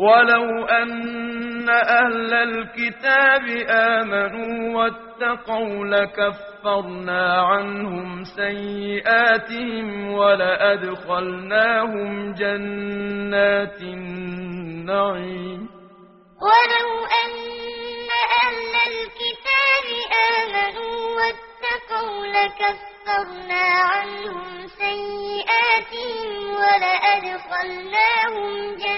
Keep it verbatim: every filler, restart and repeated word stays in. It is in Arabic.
ولو أن أهل الكتاب آمنوا واتقوا لكفرنا عنهم سيئاتهم ولأدخلناهم جنات النعيم ولو أن أهل الكتاب آمنوا واتقوا لكفرنا عنهم سيئاتهم ولأدخلناهم جنات